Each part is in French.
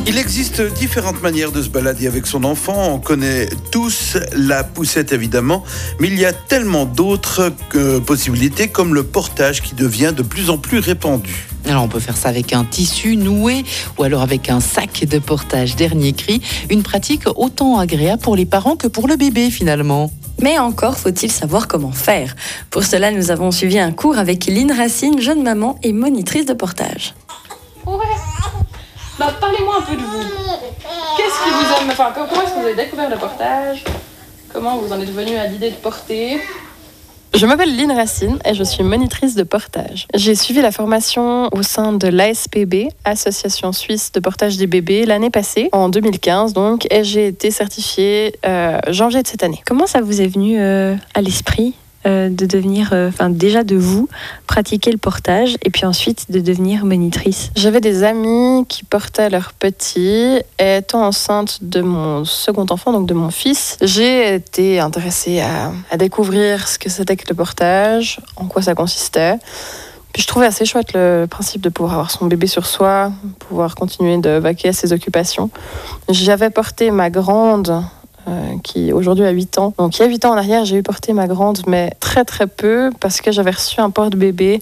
Il existe différentes manières de se balader avec son enfant. On connaît tous la poussette évidemment, mais il y a tellement d'autres possibilités comme le portage qui devient de plus en plus répandu. Alors on peut faire ça avec un tissu noué ou alors avec un sac de portage dernier cri. Une pratique autant agréable pour les parents que pour le bébé finalement. Mais encore faut-il savoir comment faire. Pour cela, nous avons suivi un cours avec Lynn Racine, jeune maman et monitrice de portage. Ouais. Parlez-moi un peu de vous. Qu'est-ce qui vous aime, comment est-ce que vous avez découvert le portage? Comment vous en êtes venu à l'idée de porter? Je m'appelle Lynn Racine et je suis monitrice de portage. J'ai suivi la formation au sein de l'ASPB, Association Suisse de Portage des Bébés, l'année passée, en 2015 donc, et j'ai été certifiée janvier de cette année. Comment ça vous est venu à l'esprit de devenir, déjà de vous, pratiquer le portage et puis ensuite de devenir monitrice? J'avais des amis qui portaient leurs petits et étant enceinte de mon second enfant, donc de mon fils, j'ai été intéressée à découvrir ce que c'était que le portage, en quoi ça consistait. Puis je trouvais assez chouette le principe de pouvoir avoir son bébé sur soi, pouvoir continuer de vaquer à ses occupations. J'avais porté ma grande qui aujourd'hui a 8 ans. Donc il y a 8 ans en arrière, j'ai eu porté ma grande, mais très très peu, parce que j'avais reçu un porte-bébé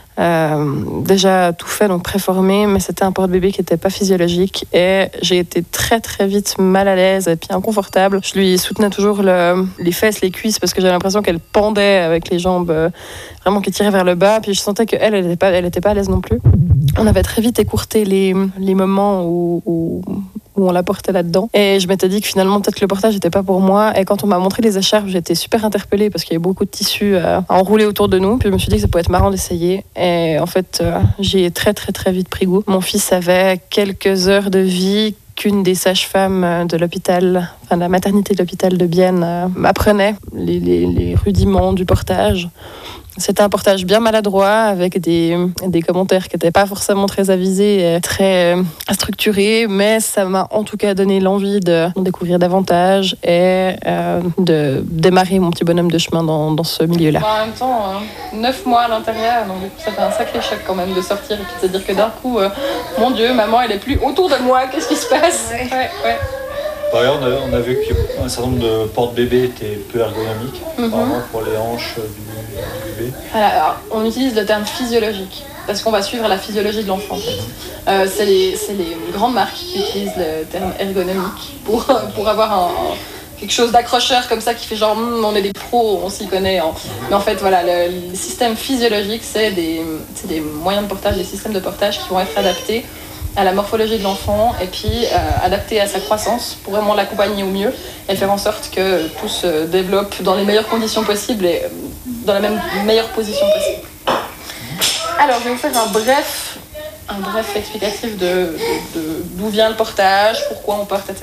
déjà tout fait, donc préformé, mais c'était un porte-bébé qui n'était pas physiologique et j'ai été très très vite mal à l'aise et puis inconfortable. Je lui soutenais toujours les fesses, les cuisses, parce que j'avais l'impression qu'elle pendait avec les jambes vraiment qui tiraient vers le bas, puis je sentais qu'elle elle était pas à l'aise non plus. On avait très vite écourté les moments où on la portait là-dedans. Et je m'étais dit que finalement, peut-être que le portage n'était pas pour moi. Et quand on m'a montré les écharpes, j'étais super interpellée parce qu'il y avait beaucoup de tissus à enrouler autour de nous. Puis je me suis dit que ça pouvait être marrant d'essayer. Et en fait, j'ai très, très, très vite pris goût. Mon fils avait quelques heures de vie qu'une des sages-femmes de l'hôpital, la maternité de l'hôpital de Bienne, m'apprenait les rudiments du portage. C'était un portage bien maladroit avec des commentaires qui n'étaient pas forcément très avisés et très structurés, mais ça m'a en tout cas donné l'envie d'en découvrir davantage et de démarrer mon petit bonhomme de chemin dans ce milieu-là. En même temps, 9 mois à l'intérieur, donc du coup ça fait un sacré choc quand même de sortir et puis de se dire que d'un coup, mon Dieu, maman elle est plus autour de moi, qu'est-ce qui se passe? Ouais. Par ailleurs, on a vu qu'un certain nombre de porte-bébés étaient peu ergonomiques, apparemment pour les hanches du bébé. Alors, on utilise le terme physiologique, parce qu'on va suivre la physiologie de l'enfant. En fait. C'est les grandes marques qui utilisent le terme ergonomique pour avoir quelque chose d'accrocheur comme ça qui fait genre on est des pros, on s'y connaît. Mais en fait, voilà, le système physiologique, c'est des moyens de portage, des systèmes de portage qui vont être adaptés à la morphologie de l'enfant et puis adapté à sa croissance pour vraiment l'accompagner au mieux et faire en sorte que tout se développe dans les meilleures conditions possibles et dans la meilleure position possible. Alors, je vais vous faire un bref explicatif d'où vient le portage, pourquoi on porte, etc.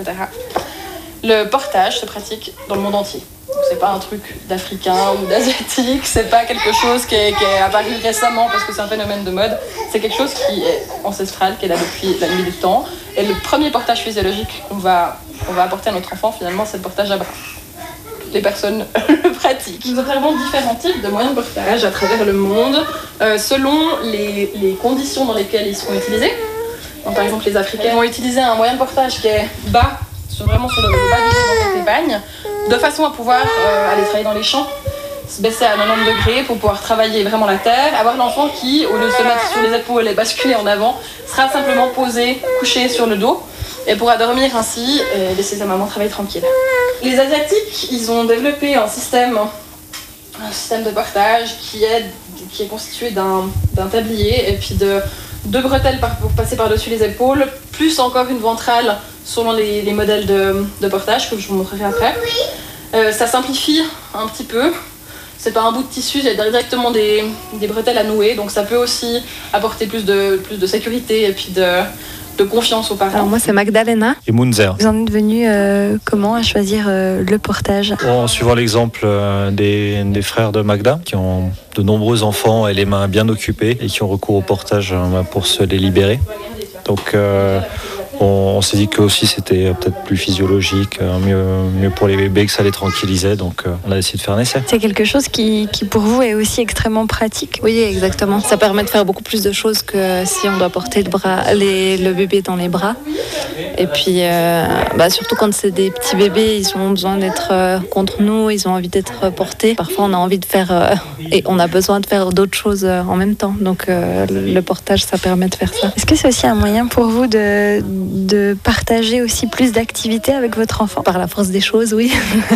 Le portage se pratique dans le monde entier. C'est pas un truc d'Africain ou d'Asiatique, c'est pas quelque chose qui est apparu récemment parce que c'est un phénomène de mode. C'est quelque chose qui est ancestral, qui est là depuis la nuit des temps. Et le premier portage physiologique qu'on va apporter à notre enfant, finalement, c'est le portage à bras. Les personnes le pratiquent. Nous observons différents types de moyens de portage à travers le monde, selon les conditions dans lesquelles ils seront utilisés. Donc, par exemple, les Africains vont utiliser un moyen de portage qui est bas, vraiment sur le bas du dos dans cette épagne, de façon à pouvoir aller travailler dans les champs, se baisser à 90 degrés pour pouvoir travailler vraiment la terre, avoir l'enfant qui, au lieu de se mettre sur les épaules et basculer en avant, sera simplement posé, couché sur le dos et pourra dormir ainsi et laisser sa maman travailler tranquille. Les Asiatiques, ils ont développé un système de portage qui est constitué d'un tablier et puis de 2 bretelles pour passer par-dessus les épaules, plus encore une ventrale selon les modèles de portage que je vous montrerai après. Ça simplifie un petit peu. C'est pas un bout de tissu, il y a directement des bretelles à nouer, donc ça peut aussi apporter plus de sécurité et puis de confiance aux parents. Alors moi c'est Magdalena. Et Munzer. Vous en êtes venu comment à choisir le portage? En suivant l'exemple des frères de Magda, qui ont de nombreux enfants et les mains bien occupées et qui ont recours au portage pour se les libérer. Donc on s'est dit que aussi c'était peut-être plus physiologique, mieux pour les bébés, que ça les tranquillisait, donc on a décidé de faire un essai. C'est quelque chose qui pour vous est aussi extrêmement pratique. Oui, exactement. Ça permet de faire beaucoup plus de choses que si on doit porter le bébé dans les bras. Et puis, surtout quand c'est des petits bébés, ils ont besoin d'être contre nous, ils ont envie d'être portés. Parfois, on a envie de faire et on a besoin de faire d'autres choses en même temps. Donc, le portage, ça permet de faire ça. Est-ce que c'est aussi un moyen pour vous de partager aussi plus d'activités avec votre enfant? Par la force des choses, oui.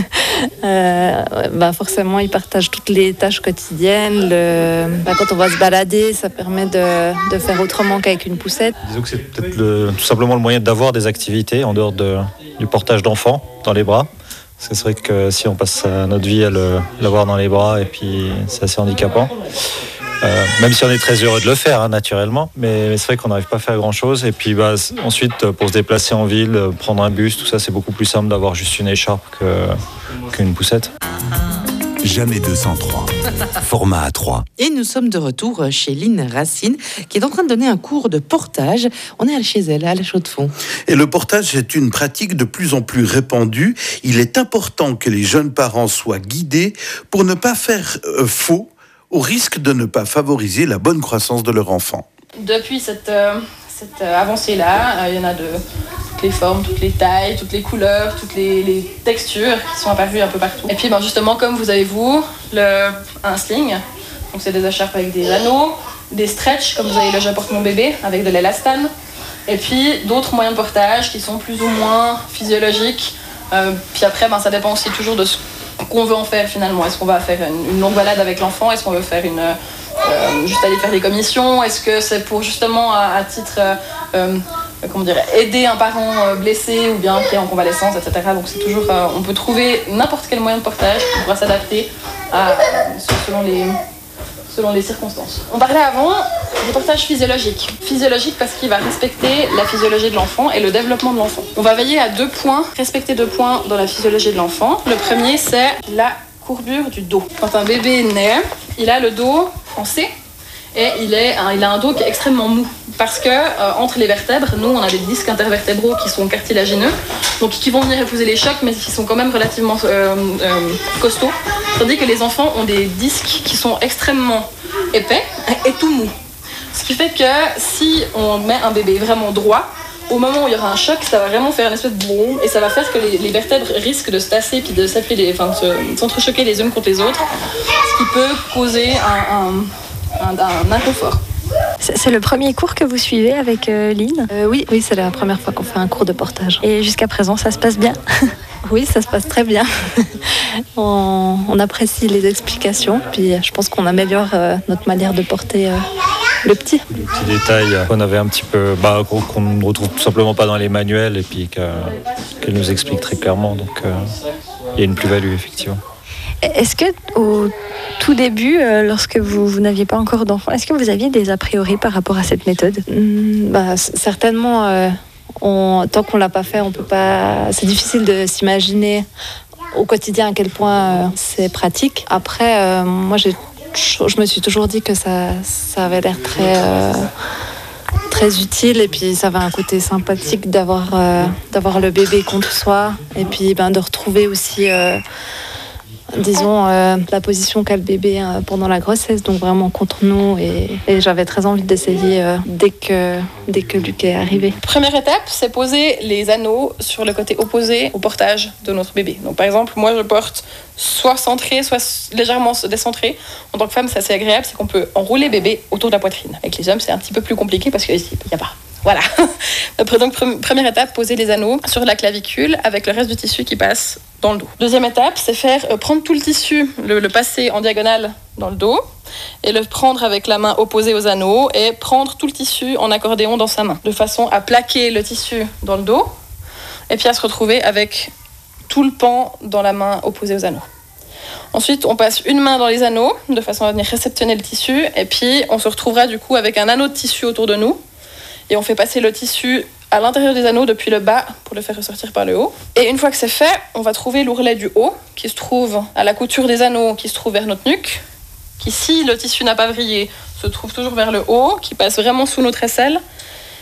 Forcément, ils partagent toutes les tâches quotidiennes. Quand on va se balader, ça permet de faire autrement qu'avec une poussette. Disons que c'est peut-être tout simplement le moyen d'avoir des activités en dehors du portage d'enfants dans les bras. Parce que c'est vrai que si on passe notre vie à l'avoir dans les bras, et puis c'est assez handicapant. Même si on est très heureux de le faire, naturellement. Mais c'est vrai qu'on n'arrive pas à faire grand-chose. Et puis ensuite, pour se déplacer en ville, prendre un bus, tout ça, c'est beaucoup plus simple d'avoir juste une écharpe qu'une poussette. Jamais 203. Format A3. Et nous sommes de retour chez Lynn Racine, qui est en train de donner un cours de portage. On est chez elle, à la Chaux-de-Fonds. Et le portage est une pratique de plus en plus répandue. Il est important que les jeunes parents soient guidés pour ne pas faire faux, au risque de ne pas favoriser la bonne croissance de leur enfant. Depuis cette avancée-là, il y en a de toutes les formes, toutes les tailles, toutes les couleurs, toutes les textures qui sont apparues un peu partout. Et puis justement, comme vous avez un sling, donc c'est des écharpes avec des anneaux, des stretch, comme vous avez le Je porte mon bébé, avec de l'élastane, et puis d'autres moyens de portage qui sont plus ou moins physiologiques. Puis après, ça dépend aussi toujours de ce qu'on veut en faire finalement. Est-ce qu'on va faire une longue balade avec l'enfant? Est-ce qu'on veut faire juste aller faire des commissions? Est-ce que c'est pour justement à titre aider un parent blessé ou bien qui est en convalescence, etc. Donc c'est toujours, on peut trouver n'importe quel moyen de portage qui pourra s'adapter selon les circonstances. On parlait avant du portage physiologique. Physiologique parce qu'il va respecter la physiologie de l'enfant et le développement de l'enfant. On va veiller à respecter 2 points dans la physiologie de l'enfant. Le premier, c'est la courbure du dos. Quand un bébé naît, il a le dos en C et il a un dos qui est extrêmement mou. Parce que entre les vertèbres, nous, on a des disques intervertébraux qui sont cartilagineux, donc qui vont venir épouser les chocs, mais qui sont quand même relativement costauds. Tandis que les enfants ont des disques qui sont extrêmement épais et tout mous. Ce qui fait que si on met un bébé vraiment droit, au moment où il y aura un choc, ça va vraiment faire une espèce de boum et ça va faire que les vertèbres risquent de se tasser puis de s'entrechoquer les unes contre les autres, ce qui peut causer un inconfort. C'est le premier cours que vous suivez avec Lynn? Oui, c'est la première fois qu'on fait un cours de portage. Et jusqu'à présent, ça se passe bien? Oui, ça se passe très bien. On apprécie les explications, puis je pense qu'on améliore notre manière de porter le petit. Les petits détails qu'on avait un petit peu, qu'on ne retrouve tout simplement pas dans les manuels et puis qu'elle nous explique très clairement. Donc il y a une plus-value, effectivement. Est-ce que au tout début, lorsque vous n'aviez pas encore d'enfant, est-ce que vous aviez des a priori par rapport à cette méthode? Certainement. Tant qu'on l'a pas fait, on peut pas. C'est difficile de s'imaginer au quotidien à quel point c'est pratique. Après, moi, je me suis toujours dit que ça avait l'air très utile et puis ça avait un côté sympathique d'avoir le bébé contre soi et puis de retrouver aussi. La position qu'a le bébé pendant la grossesse, donc vraiment contre nous et j'avais très envie d'essayer dès que Luc est arrivé. Première étape, c'est poser les anneaux sur le côté opposé au portage de notre bébé. Donc par exemple, moi je porte soit centré, soit légèrement décentré. En tant que femme, c'est assez agréable, c'est qu'on peut enrouler bébé autour de la poitrine. Avec les hommes, c'est un petit peu plus compliqué parce qu'il n'y a pas. Voilà. Donc, première étape, poser les anneaux sur la clavicule avec le reste du tissu qui passe dans le dos. Deuxième étape, c'est prendre tout le tissu, le passer en diagonale dans le dos et le prendre avec la main opposée aux anneaux et prendre tout le tissu en accordéon dans sa main, de façon à plaquer le tissu dans le dos et puis à se retrouver avec tout le pan dans la main opposée aux anneaux. Ensuite, on passe une main dans les anneaux de façon à venir réceptionner le tissu et puis on se retrouvera du coup avec un anneau de tissu autour de nous. Et on fait passer le tissu à l'intérieur des anneaux depuis le bas pour le faire ressortir par le haut. Et une fois que c'est fait, on va trouver l'ourlet du haut qui se trouve à la couture des anneaux qui se trouve vers notre nuque, qui, si le tissu n'a pas vrillé, se trouve toujours vers le haut, qui passe vraiment sous notre aisselle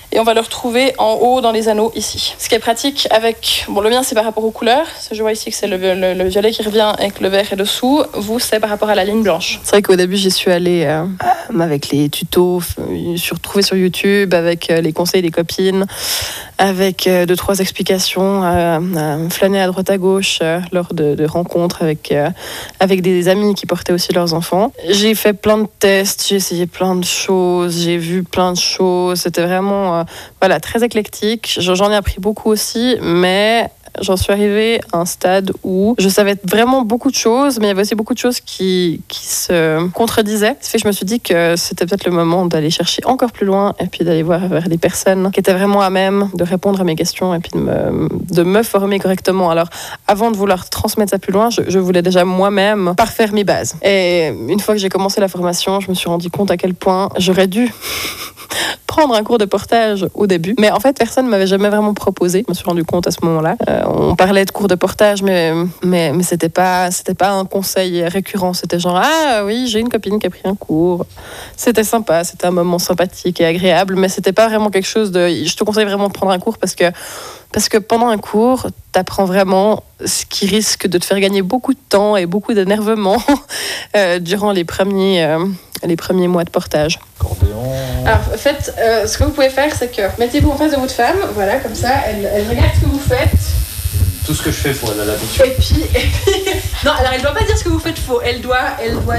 Et on va le retrouver en haut dans les anneaux ici. Ce qui est pratique avec... Bon, le mien, c'est par rapport aux couleurs. Je vois ici que c'est le violet qui revient et que le vert est dessous. Vous, c'est par rapport à la ligne blanche. C'est vrai qu'au début, j'y suis allée avec les tutos trouvés sur YouTube, avec les conseils des copines, avec 2-3 explications, flâner à droite à gauche lors de rencontres avec des amis qui portaient aussi leurs enfants. J'ai fait plein de tests, j'ai essayé plein de choses, j'ai vu plein de choses. C'était vraiment très éclectique. J'en ai appris beaucoup aussi, mais j'en suis arrivée à un stade où je savais vraiment beaucoup de choses, mais il y avait aussi beaucoup de choses qui se contredisaient. Ça fait que je me suis dit que c'était peut-être le moment d'aller chercher encore plus loin et puis d'aller voir vers des personnes qui étaient vraiment à même de répondre à mes questions et puis de me former correctement. Alors, avant de vouloir transmettre ça plus loin, je voulais déjà moi-même parfaire mes bases. Et une fois que j'ai commencé la formation, je me suis rendu compte à quel point j'aurais dû prendre un cours de portage au début. Mais en fait, personne ne m'avait jamais vraiment proposé. Je me suis rendu compte à ce moment-là. On parlait de cours de portage, mais c'était pas un conseil récurrent. C'était genre, ah oui, j'ai une copine qui a pris un cours. C'était sympa, c'était un moment sympathique et agréable, mais c'était pas vraiment quelque chose de... Je te conseille vraiment de prendre un cours parce que pendant un cours, t'apprends vraiment ce qui risque de te faire gagner beaucoup de temps et beaucoup d'énervement durant les premiers mois de portage. Accordéon. Alors, faites, ce que vous pouvez faire, c'est que mettez-vous en face de votre femme, voilà, comme ça, elle regarde ce que vous faites. Tout ce que je fais pour elle a l'habitude. Et puis, non, alors elle doit pas dire ce que vous faites faux. Elle doit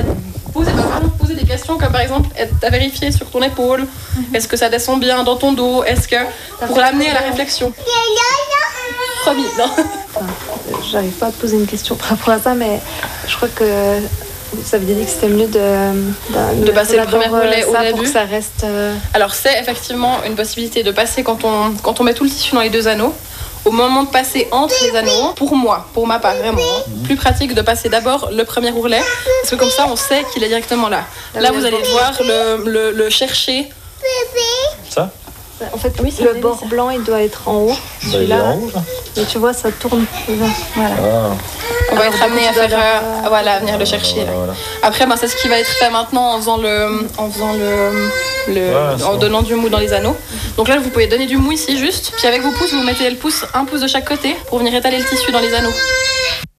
poser des questions comme par exemple, t'as vérifié sur ton épaule, est-ce que ça descend bien dans ton dos, est-ce que pour l'amener à la réflexion. Promis, non. J'arrive pas à te poser une question par rapport à ça, mais je crois que vous aviez dit que c'était mieux de passer le premier relais au début pour que ça reste. Alors c'est effectivement une possibilité de passer quand on met tout le tissu dans les 2 anneaux. Au moment de passer entre les anneaux, pour ma part vraiment, plus pratique de passer d'abord le premier ourlet, parce que comme ça on sait qu'il est directement là. Là vous allez devoir le chercher. Ça ? En fait, oui, le bord blanc, il doit être en haut. Il est en haut, là. Et tu vois, ça tourne. Voilà. Ah. On va être amené à faire, à venir le chercher. Voilà. Après, c'est ce qui va être fait maintenant en donnant du mou dans les anneaux. Donc là, vous pouvez donner du mou ici juste. Puis avec vos pouces, vous mettez un pouce de chaque côté pour venir étaler le tissu dans les anneaux.